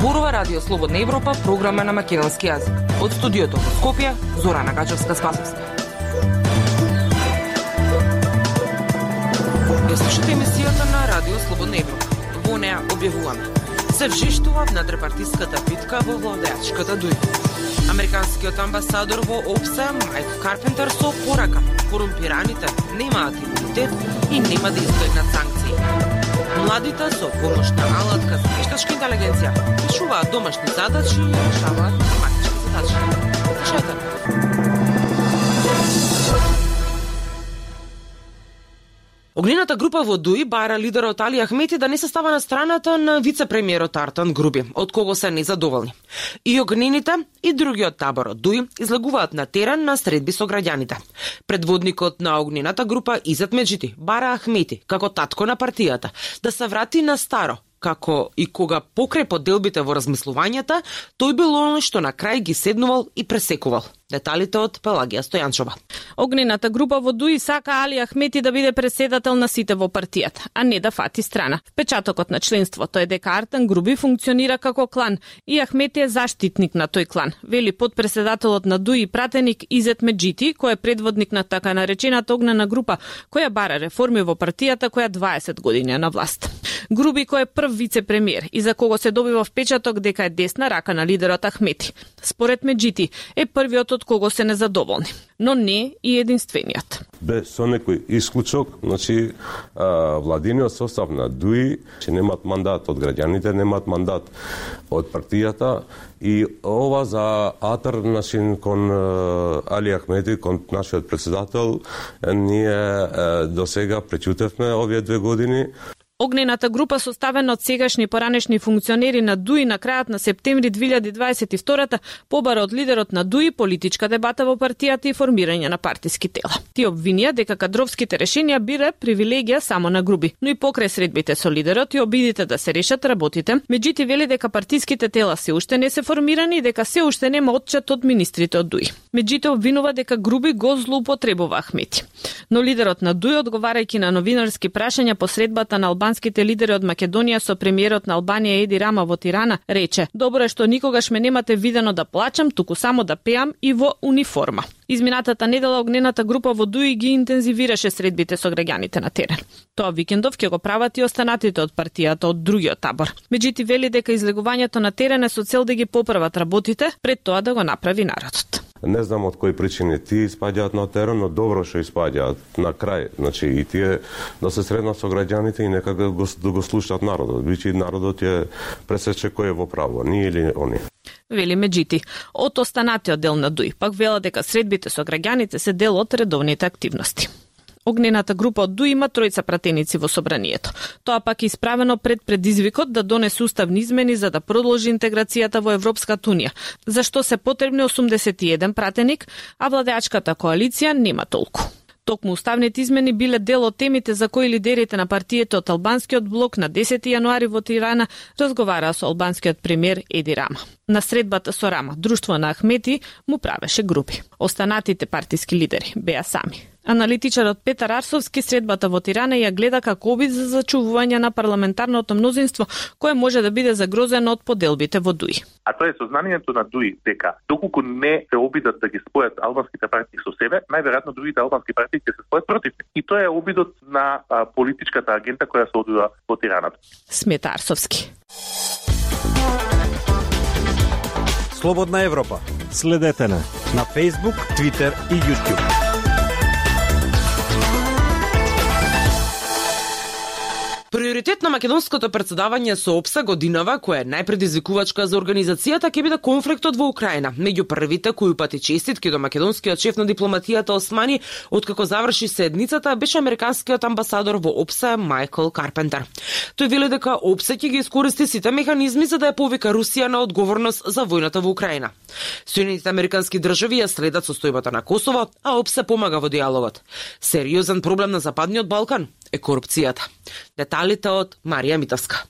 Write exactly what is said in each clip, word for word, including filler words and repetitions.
Зборува Радио Слободна Европа, програма на македонски јазик. Од студиото во Скопје, Зорана Гачевска-Спасовска. Ја слушате емисијата на Радио Слободна Европа. Во неа објавуваме: се вжиштува надрепартиската битка во владеачката дуј. Американскиот амбасадор во ОПСЕ Майк Карпентер со порака: корумпираните немаат имунитет и нема да избегнат санкции. Младите со помош на алатка за вештачка интелигенција решуваат домашни задачи и решаваат математички задачи. Слушајте. Огнената група во Дуи бара лидерот Али Ахмети да не се става на страната на вице-премиерот Артан Груби, од кого се незадоволни. И огнените и другиот табор од Дуи излагуваат на терен на средби со граѓаните. Предводникот на огнената група Изет Меджити бара Ахмети, како татко на партијата, да се врати на старо, како и кога покрај поделбите во размислувањата, тој бил оној што на крај ги седнувал и пресекувал. Деталите од Пелагија Стојанчова. Огнената група во Дуи сака Али Ахмети да биде претседател на сите во партијата, а не да фати страна. Впечатокот на членството е дека Артан Груби функционира како клан и Ахмети е заштитник на тој клан, вели подпредседателот на Дуи пратеник Изет Меджити, кој е предводник на така наречената огнена група, која бара реформи во партијата која дваесет години е на власт. Груби, кој е прв вице-премиер и за кого се добива впечаток дека е десна рака на лидерот Ахмети, според Меджити е првиот од кого се незадоволни, но не и единствениот. Без со некој исклучок, значи владиниот состав на Дуи, че немат мандат од граѓаните, немат мандат од партијата и ова за атар начин кон Али Ахмети, кон нашиот претседател, ние до сега пречутевме овие две години. Огнената група, составена од сегашни поранешни функционери на Дуи, на крајот на септември две илјади дваесет и втора побара од лидерот на Дуи политичка дебата во партијата и формирање на партиски тела. Ти обвинија дека кадровските решенија биле привилегија само на Груби, но и покрај средбите со лидерот и обидите да се решат работите, Меджити вели дека партиските тела се уште не се формирани и дека се уште нема отчет од министрите од Дуи. Меджити обвинува дека Груби го злоупотребува Ахмети. Но лидерот на Дуи, одговарајќи на новинарски прашања по средбата на албанските лидери од Македонија со премиерот на Албанија Еди Рама во Тирана, рече: добро е што никогаш ме немате видено да плачам, туку само да пеам и во униформа. Изминатата недела огнената група во Дуи ги интензивираше средбите со граѓаните на терен. Тоа викендов ќе го прават и останатите од партијата од другиот табор. Меджити вели дека излегувањето на терен е со цел да ги поправат работите, пред тоа да го направи народот. Не знам од кои причини тие испаѓаат на терен, но добро што испаѓаат на крај. Значи и тие да се среднат со граѓаните и нека го, да го слушаат народот. Бичи народот е пресече кој е во право, ние или они. Вели Меджити. Од останатиот дел на Дуи пак вела дека средбите со граѓаните се дел од редовните активности. Огнената група од Дуи има тројца пратеници во собранието. Тоа пак е исправено пред предизвикот да донесе уставни измени за да продолжи интеграцијата во Европската унија, за што се потребни осумдесет и еден пратеник, а владеачката коалиција нема толку. Токму уставните измени биле дел од темите за кои лидерите на партијата од албанскиот блок на десети јануари во Тирана разговараа со албанскиот премиер Еди Рама. На средбата со Рама, друштво на Ахмети му правеше групи. Останатите партиски лидери беа сами. Аналитичарот Петар Арсовски средбата во Тирана ја гледа како обид за зачувување на парламентарното мнозинство, кое може да биде загрозено од поделбите во Дуи. А тоа е сознанието на Дуи дека доколку не се обидат да ги спојат албанските партии со себе, најверојатно другите албански партии ќе се спојат против. И тоа е обидот на а, политичката агента која се одвива во Тирана. Смета Арсовски. Слободна Европа. Следете на на Facebook, Twitter и YouTube. Приоритет на македонското претседавање со ОПСЕ годинава, која е најпредизвикувачка за организацијата, ќе биде конфликтот во Украина. Меѓу првите кои упати честитки до македонскиот шеф на дипломатијата Османи, откако заврши седницата, беше американскиот амбасадор во ОПСЕ Майкл Карпентер. Тој вели дека ОПСЕ ќе ги искористи сите механизми за да ја повика Русија на одговорност за војната во Украина. Соединетите американски држави ја следат состојбата на Косово, а ОПСЕ помага во диалогот. Сериозен проблем на Западниот Балкан е корупцијата. Деталите од Марија Митовска.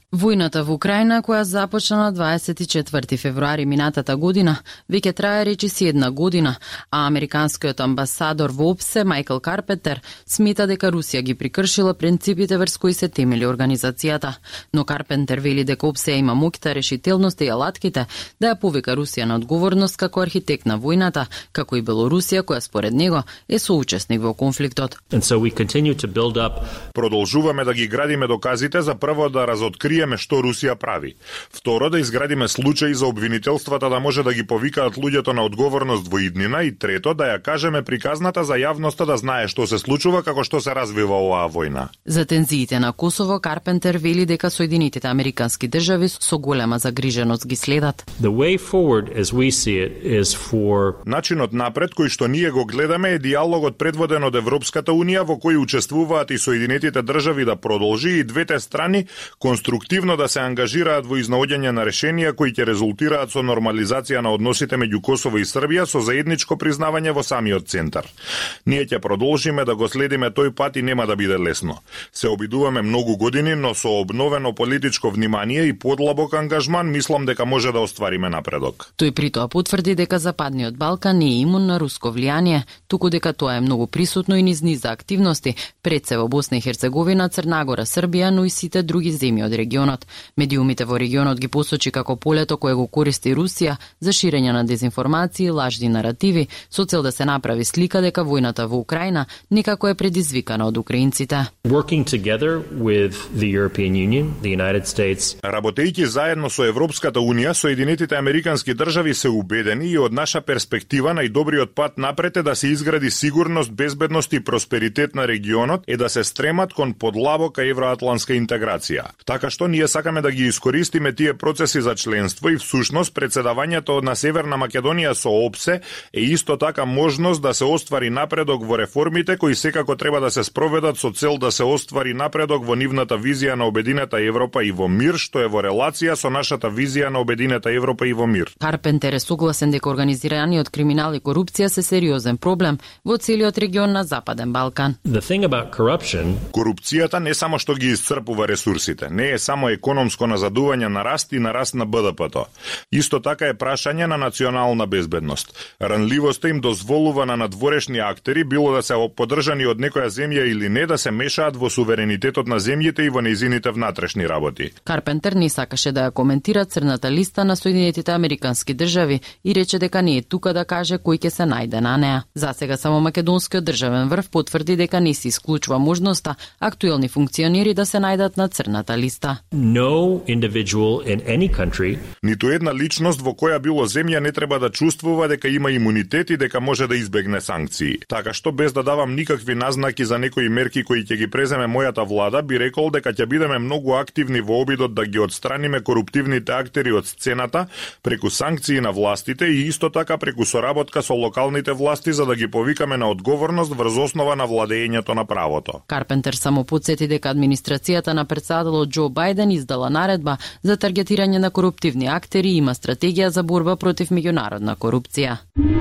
Војната во Украина, која започна на дваесет и четврти февруари минатата година, веќе трае речиси една година, а американскиот амбасадор во ОПСЕ Майкл Карпентер смета дека Русија ги прекршила принципите врз кои се темели организацијата. Но Карпентер вели дека ОПСЕ има моќта, решителноста и алатките да ја повика Русија на одговорност како архитект на војната, како и Белорусија, која според него е соучесник во конфликтот. And so we continue to build up. Продолжуваме да ги градиме доказите за прво да разоткриеме што Русија прави. Второ, да изградиме случаи за обвинителствата да може да ги повикаат луѓето на одговорност во иднина, и трето, да ја кажеме приказната за јавноста да знае што се случува, како што се развива оваа војна. За тензиите на Косово, Карпентер вели дека Соединетите американски држави со голема загриженост ги следат. The way forward as we see it is for Начинот напред кој што ние го гледаме е диалогот предводен од Европската унија, во кој учествуваат и Соединетите држави, да продолжи и двете страни конструктивно да се ангажираат во изнаоѓање на решенија кои ќе резултираат со нормализација на односите меѓу Косово и Србија со заедничко признавање во самиот центар. Ние ќе продолжиме да го следиме тој пат и нема да биде лесно. Се обидуваме многу години, но со обновено политичко внимание и подлабок ангажман мислам дека може да оствариме напредок. Тој при тоа потврди дека Западниот Балкан не е имун на руско влијание, туку дека тоа е многу присутно и низ низа активности, пред се во Босна и Херцеговина, Црна Гора, Србија, но и сите други земји од регионот. Медиумите во регионот ги посочи како полето кое го користи Русија за ширење на дезинформации и лажни наративи со цел да се направи слика дека војната во Украина никако е предизвикана од украинците. working together with the European Union, the United States. Работејќи заедно со Европската унија, Соединетите американски држави се убедени и од наша перспектива најдобриот пат напред е да се изгради сигурност, безбедност и просперитет на регионот е да се стремат кон подлабока евроатлантска интеграција. Така што ние сакаме да ги искористиме тие процеси за членство и всушност председавањето на Северна Македонија со ОПСЕ е исто така можност да се оствари напредок во реформите кои секако треба да се спроведат со цел да се оствари напредок во нивната визија на обединета Европа и во мир, што е во релација со нашата визија на обединета Европа и во мир. Карпентер е согласен дека организираниот криминал и корупција се сериозен проблем во целиот регион на Западен Балкан. The thing about corruption, корупцијата не само што ги исцрпува ресурсите, не е само економско назадување на раст и на раст на Б Д П-то. Исто така е прашање на национална безбедност. Ранливоста им дозволува на надворешни актери, било да се поддржани од некоја земја или не, да се мешаат во суверенитетот на земјите и во нејзините внатрешни работи. Карпентер не сакаше да ја коментира црната листа на Соединетите американски држави и рече дека не е тука да каже кој ќе се најде на неа. За сега само македонскиот државен врв потврди дека не се исклучува можноста актуелни функционери да се најдат на црната листа. no individual in any country Ниту една личност во која било земја не треба да чувствува дека има имунитет и дека може да избегне санкции. Така што без да давам никакви назнаки за некои мерки кои ќе ги преземе мојата влада, би рекол дека ќе бидеме многу активни во обидот да ги отстраниме коруптивните актери од сцената преку санкции на властите и исто така преку соработка со локалните власти за да ги повикаме на одговорност врз основа на владењето на правото. Карпентер само подсети дека администрацијата на претседателот Џо Бајден издала наредба за таргетирање на коруптивни актери и има стратегија за борба против меѓународна корупција.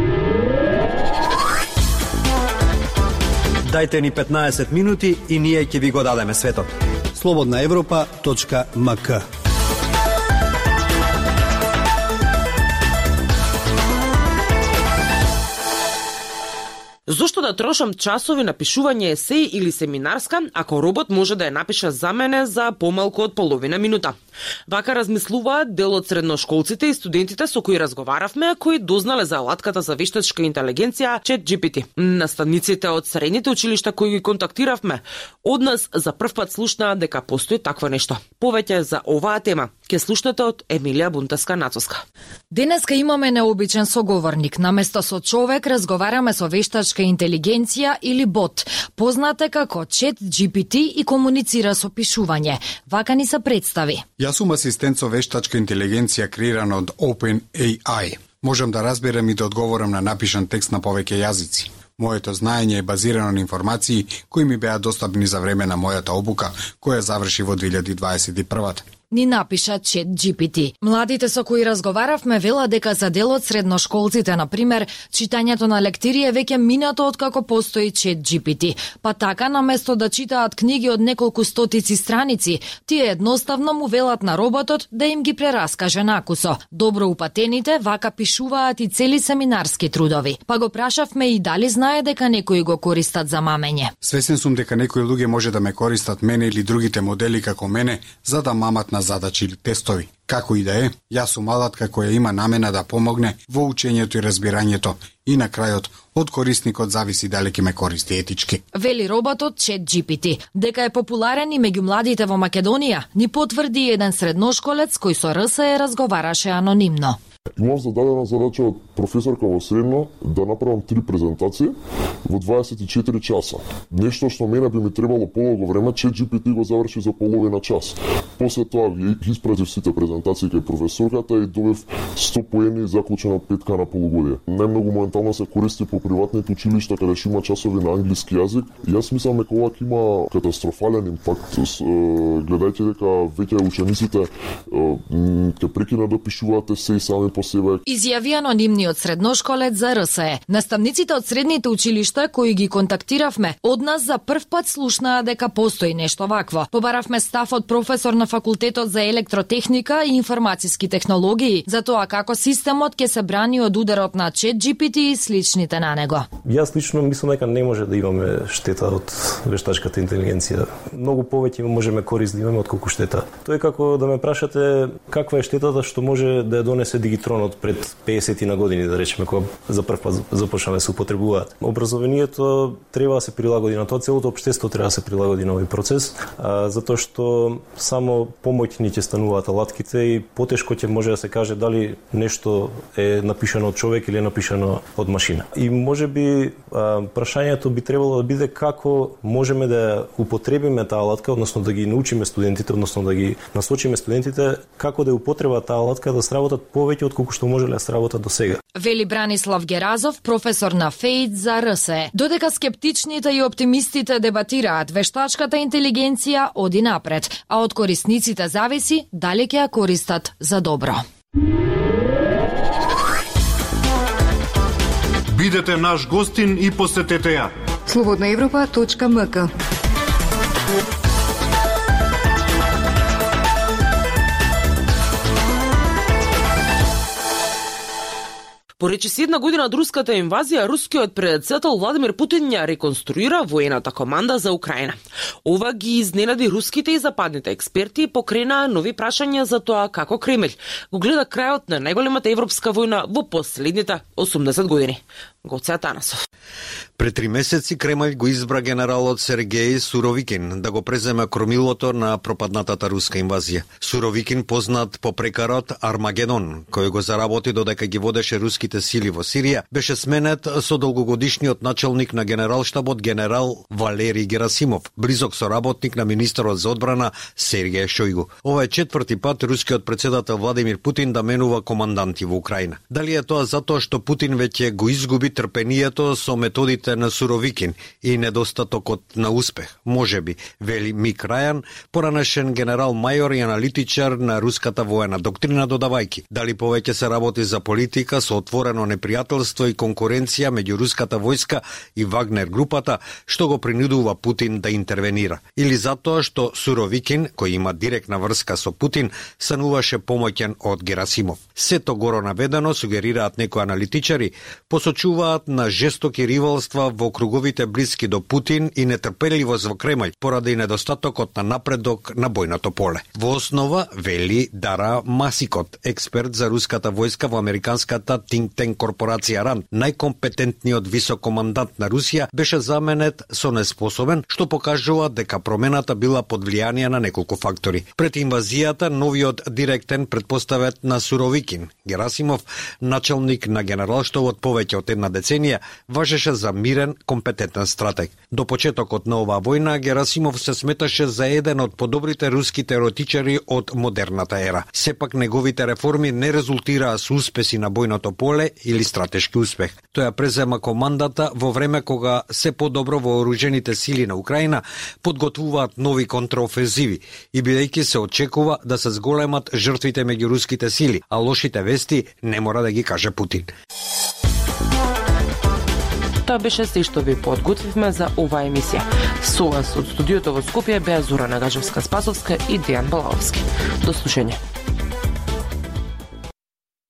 Дайте ни петнаесет минути и ние ќе ви го дадеме светот. слободна европа точка ем ка. Зошто да трошам часови на пишување есеј или семинарска, ако робот може да ја напише за мене за помалку од половина минута? Вака размислуваат дел од средношколците и студентите со кои разговаравме, кои дознале за алатката за вештачка интелигенција ChatGPT. Наставниците од средните училишта кои ги контактиравме, од нас за прв пат слушнаа дека постои такво нешто. Повеќе за оваа тема ќе слушнете од Емилија Бунтеска-Нацовска. Денеска имаме необичен соговорник. Наместо со човек разговараме со вештачка интелигенција или бот, позната како ChatGPT и комуницира со пишување. Вака ни се представи. Јас сум асистент со вештачка интелигенција креиран од OpenAI. Можам да разберам и да одговорам на напишан текст на повеќе јазици. Моето знаење е базирано на информации кои ми беа достапни за време на мојата обука, која заврши во две илјади дваесет и прва. ни напиша чет джи пи ти. Младите со кои разговаравме велат дека за дел од средношколците, на пример, читањето на лектири е веќе минато откако постои чет джи пи ти. Па така, наместо да читаат книги од неколку стотици страници, тие едноставно му велат на роботот да им ги прераскаже накусо. Добро упатените вака пишуваат и цели семинарски трудови. Па го прашавме и дали знае дека некои го користат за мамење. Свесен сум дека некои луѓе може да ме користат мене или другите модели како мене за да мамат на задачи или тестови. Како и да е, јас сум алатка која има намена да помогне во учењето и разбирањето и на крајот од корисникот зависи дали ќе ме користи етички. Вели роботот чет джи пи ти. Дека е популарен и меѓу младите во Македонија, ни потврди еден средношколец кој со РСЕ разговараше анонимно. Имав зададена задача од професорка во средно да направам три презентации во дваесет и четири часа. Нешто што мене би ми требало полого време, чет джи пи ти го заврши за половина час. После тоа ги испратив сите презентации кај професорката и добив сто поени и заклучена петка на полугодие. Најмногу моментално се користи по приватните училишта каде што има часови на англиски јазик. И јас мислам дека ова има катастрофален импакт, гледајќи дека веќе учениците ќе прекинат да пишуваат се и сами по себе. Изјави анонимниот средношколец за РСЕ. Наставниците од средните училишта кои ги контактиравме од нас за прв пат слушнаа дека постои нешто вакво. Побаравме став од професор на факултетот за електротехника и информациски технологии за тоа како системот ќе се брани од ударот на чет джи пи ти и сличните на него. Јас лично мислам дека не може да имаме штета од вештачката интелигенција. Многу повеќе можеме корист да имаме отколку штета. Тоа е како да ме прашате каква е штетата што може да ја донесе дигитронот пред песет на години, да речеме, кога за прв пат започнаме да се употребуваат. Образованието треба да се прилагоди на тоа, целото општество треба да се прилагоди на овој процес, а, затоа што само помоќни ќе стануваат алатките и потешко ќе може да се каже дали нешто е напишано од човек или е напишано од машина. И можеби а, прашањето би требало да биде како можеме да употребиме таа алатка, односно да ги научиме студентите, односно да ги насочиме студентите како да употреба таа алатка да сработат повеќе отколку што можеле да сработат до сега. Вели Бранислав Геразов, професор на ФЕИД за РСЕ. Додека скептичните и оптимистите дебатираат, вештачката интелигенција оди напред, а од корисниците зависи дали ќе ја користат за добро. Бидете наш гостин и посетете ја. слободна европа точка ем ка. Поречиси една година од руската инвазија, рускиот председател Владимир Путин ја реконструира воената команда за Украина. Ова ги изненади руските и западните експерти и покрена нови прашања за тоа како Кремљ го гледа крајот на најголемата европска војна во последните осумдесет години. Гоце Атанасов. Пред три месеци Кремљ го избра генералот Сергеј Суровикин да го преземе кормилото на пропаднатата руска инвазија. Суровикин, познат по прекарот Армагедон, кој го заработи додека ги водеше руските сили во Сирија, беше сменет со долгогодишниот началник на генералштабот генерал Валери Герасимов, близок соработник на министерот за одбрана Сергеј Шојгу. Ова е четврти пат рускиот председател Владимир Путин да менува команданти во Украина. Дали е тоа затоа што Путин веќе го изгуби трпението со методите на Суровикин и недостатокот на успех? Можеби, вели Мик Рајан, поранешен генерал мајор и аналитичар на руската воена доктрина, додавајки дали повеќе се работи за политика со отворено непријателство и конкуренција меѓу руската војска и Вагнер групата, што го принудува Путин да интервенира, или затоа што Суровикин, кој има директна врска со Путин, стануваше помоќен од Герасимов. Сето горо наведено, сугерираат некои аналитичари, посочуваат на жестоки ривалства во круговите блиски до Путин и нетрпеливост во Кремљ поради недостатокот на напредок на бојното поле. Во основа, вели Дара Масикот, експерт за руската војска во американската think tank корпорација Ранд, најкомпетентниот висок командант на Русија беше заменет со неспособен, што покажува дека промената била под влијание на неколку фактори. Пред инвазијата, новиот директен претпоставет на Суровикин, Герасимов, началник на генералштабот повеќе од една деценија важеше за мирен, компетентен стратег. До почетокот на оваа војна Герасимов се сметаше за еден од подобрите руски теоретичари од модерната ера. Сепак неговите реформи не резултираа со успеси на бојното поле или стратешки успех. Тој презема командата во време кога се подобро вооружените сили на Украина подготвуваат нови контраофензиви и бидејќи се очекува да се зголемат жртвите меѓу руските сили, а лошите вести не мора да ги каже Путин. Тоа беше се што ви подготвивме за оваа емисија. Со вас од студиото во Скопје беа Зора Нагажевска-Спасовска и Дејан Балаовски. До слушање.